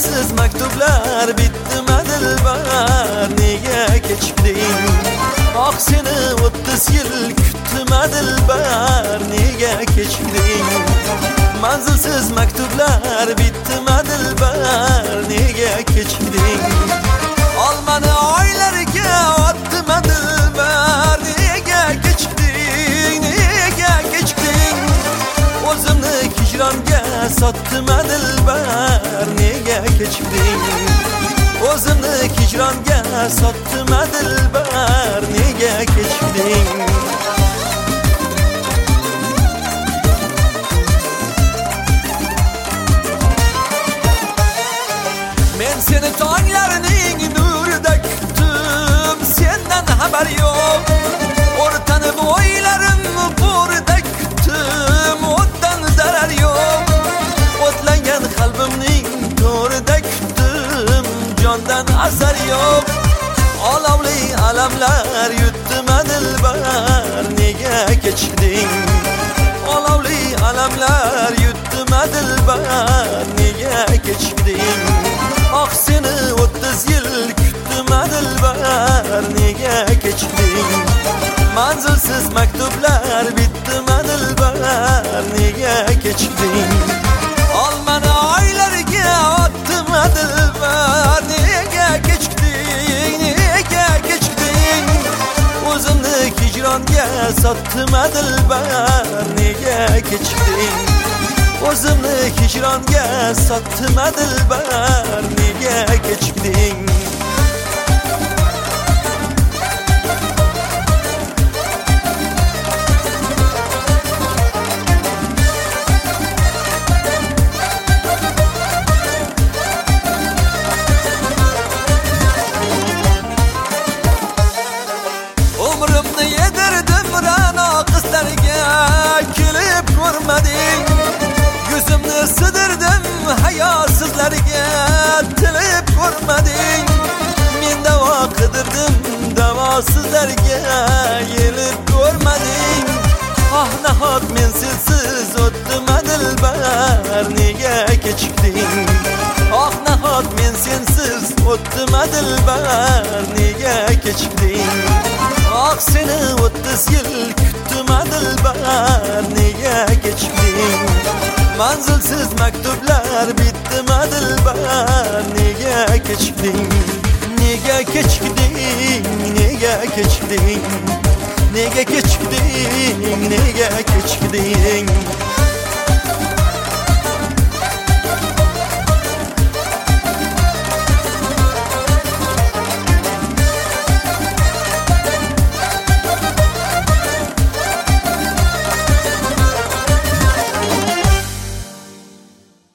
Manzilsiz maktublar bitdimi dilbar, nega kechikding? Ah seni 30 yil kutdim dilbar, nega kechikding? Manzilsiz maktublar bitdimi dilbar, nega kechikding? Olmani oylarga otdim dilbar, nega kechikding? Nega kechikding? O'zimni hijronga sotdim dilbar, nega kechikding? O'zimni hijronga sotdim dilbar, nega kechikding? Men seni tonglarning nurida kutdim, sendan xabar yo'q. O'rtanib o'ylarim bo'rida kutdim, o'tdan zarar yo'q. O'tlangan qalbimning to'rida kutdim, jondan asar yo'q. Olovli alamlar yutdim dilbar, nega kechikding? Olovli alamlar yutdim dilbar, nega kechikding? Ah seni 30 yil kutdim dilbar, nega kechikding? Manzilsiz maktublar bitdimi dilbar, nega kechikding? Olmani oylarga otdim dilbar, nega kechikding? Nega kechikding? O'zimni hijronga sotdim dilbar, nega kechikding? O'zimni hijronga sotdim dilbar, nega kechikding? Umrimni yedirdim ra'no qizlarga, kelib ko'rmading. Yuzimni sidirdim hayosizlarga, tilib ko'rmading. Men davo qidirdim davosizlarga, yelib ko'rmading. Ah nahot men sensiz o'tdim dilbar, nega kechikding? Ah nahot men sensiz o'tdim dilbar, nega kechikding? Ah seni 30 yil kutdim dilbar, nega kechikding? Manzilsiz maktublar bitdimi dilbar, nega kechikding? Nega kechikding? Nega kechikding? Nega kechikding? Nega kechikding?